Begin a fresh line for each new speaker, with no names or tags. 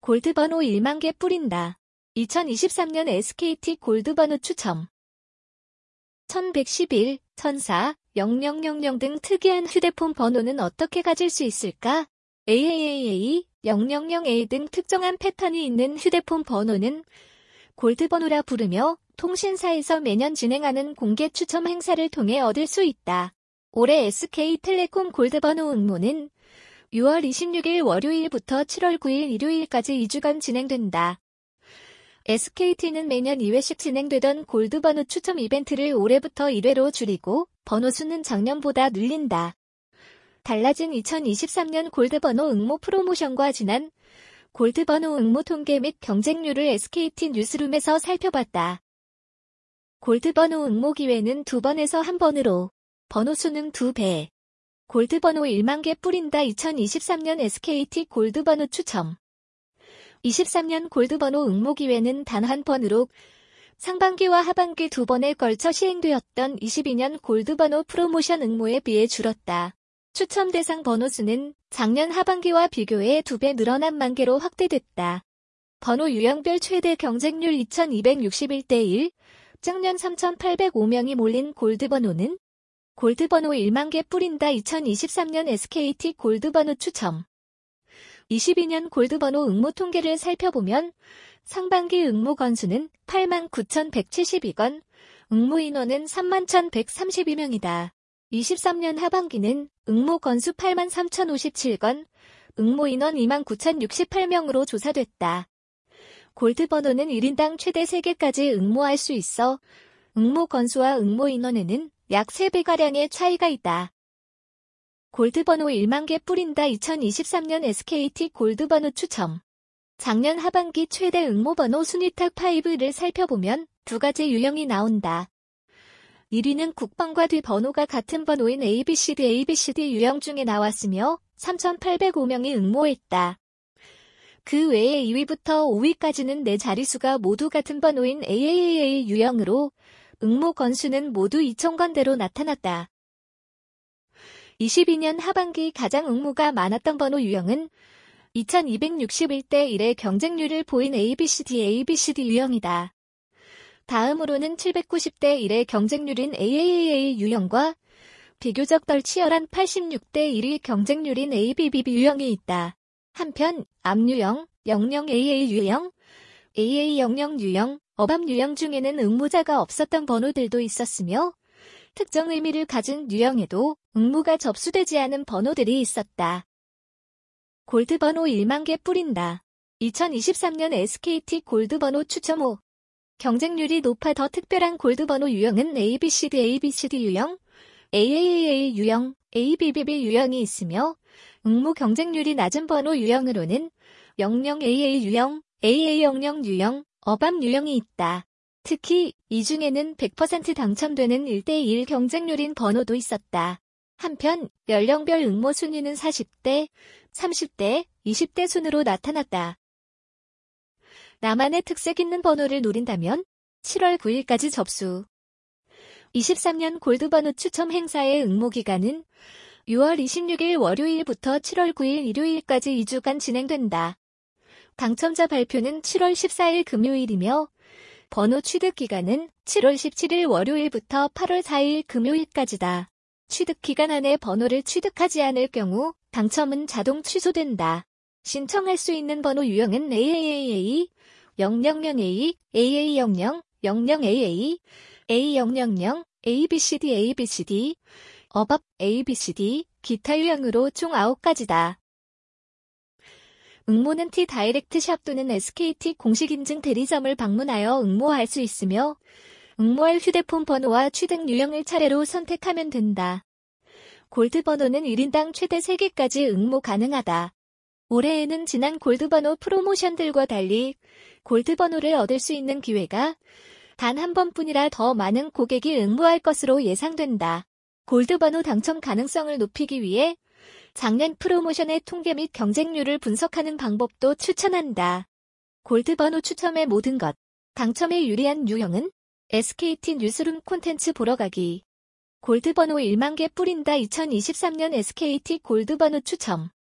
골드번호 1만 개 뿌린다. 2023년 SKT 골드번호 추첨. 1111, 1004, 0000 등 특이한 휴대폰 번호는 어떻게 가질 수 있을까? AAAA, 000A 등 특정한 패턴이 있는 휴대폰 번호는 골드번호라 부르며 통신사에서 매년 진행하는 공개 추첨 행사를 통해 얻을 수 있다. 올해 SK텔레콤 골드번호 응모는 6월 26일 월요일부터 7월 9일 일요일까지 2주간 진행된다. SKT는 매년 2회씩 진행되던 골드번호 추첨 이벤트를 올해부터 1회로 줄이고 번호 수는 작년보다 늘린다. 달라진 2023년 골드번호 응모 프로모션과 지난 골드번호 응모 통계 및 경쟁률을 SKT 뉴스룸에서 살펴봤다. 골드번호 응모 기회는 2번에서 1번으로 번호 수는 2배. 골드번호 1만 개 뿌린다. 2023년 SKT 골드번호 추첨. 23년 골드번호 응모 기회는 단 한 번으로 상반기와 하반기 2번에 걸쳐 시행되었던 22년 골드번호 프로모션 응모에 비해 줄었다. 추첨 대상 번호 수는 작년 하반기와 비교해 2배 늘어난 1만 개로 확대됐다. 번호 유형별 최대 경쟁률 2261대 1, 작년 3805명이 몰린 골드번호는 골드번호 1만 개 뿌린다. 2023년 SKT 골드번호 추첨. 22년 골드번호 응모 통계를 살펴보면 상반기 응모 건수는 89,172건, 응모 인원은 31,132명이다. 23년 하반기는 응모 건수 83,057건, 응모 인원 29,068명으로 조사됐다. 골드번호는 1인당 최대 3개까지 응모할 수 있어 응모 건수와 응모 인원에는 약 3배가량의 차이가 있다. 골드번호 1만 개 뿌린다. 2023년 SKT 골드번호 추첨. 작년 하반기 최대 응모번호 순위 탑5를 살펴보면 2가지 유형이 나온다. 1위는 국번과 뒤 번호가 같은 번호인 ABCD 유형 중에 나왔으며 3,805명이 응모했다. 그 외에 2위부터 5위까지는 4자릿수가 모두 같은 번호인 AAA 유형으로 응모 건수는 모두 2,000건대로 나타났다. 22년 하반기 가장 응모가 많았던 번호 유형은 2261대 1의 경쟁률을 보인 ABCD 유형이다. 다음으로는 790대 1의 경쟁률인 AAA 유형과 비교적 덜 치열한 86대 1의 경쟁률인 ABBB 유형이 있다. 한편 암유형, 00AA 유형, AA00 유형, 어밤 유형 중에는 응모자가 없었던 번호들도 있었으며 특정 의미를 가진 유형에도 응모가 접수되지 않은 번호들이 있었다. 골드번호 1만 개 뿌린다. 2023년 SKT 골드번호 추첨 후 경쟁률이 높아 더 특별한 골드번호 유형은 ABCD 유형, AAA 유형, ABBB 유형이 있으며 응모 경쟁률이 낮은 번호 유형으로는 00AA 유형, AA00 유형, 어밤 유형이 있다. 특히 이 중에는 100% 당첨되는 1대1 경쟁률인 번호도 있었다. 한편 연령별 응모 순위는 40대, 30대, 20대 순으로 나타났다. 나만의 특색 있는 번호를 노린다면 7월 9일까지 접수. 23년 골드번호 추첨 행사의 응모 기간은 6월 26일 월요일부터 7월 9일 일요일까지 2주간 진행된다. 당첨자 발표는 7월 14일 금요일이며 번호 취득 기간은 7월 17일 월요일부터 8월 4일 금요일까지다. 취득 기간 안에 번호를 취득하지 않을 경우 당첨은 자동 취소된다. 신청할 수 있는 번호 유형은 AAA, 000A, AA00, 00AA, A000, ABCD, 어밥, ABCD, 기타 유형으로 총 9가지다. 응모는 T-다이렉트 샵 또는 SKT 공식 인증 대리점을 방문하여 응모할 수 있으며 응모할 휴대폰 번호와 취득 유형을 차례로 선택하면 된다. 골드번호는 1인당 최대 3개까지 응모 가능하다. 올해에는 지난 골드번호 프로모션들과 달리 골드번호를 얻을 수 있는 기회가 단 한 번뿐이라 더 많은 고객이 응모할 것으로 예상된다. 골드번호 당첨 가능성을 높이기 위해 작년 프로모션의 통계 및 경쟁률을 분석하는 방법도 추천한다. 골드번호 추첨의 모든 것. 당첨에 유리한 유형은 SKT 뉴스룸 콘텐츠 보러 가기. 골드번호 1만 개 뿌린다. 2023년 SKT 골드번호 추첨.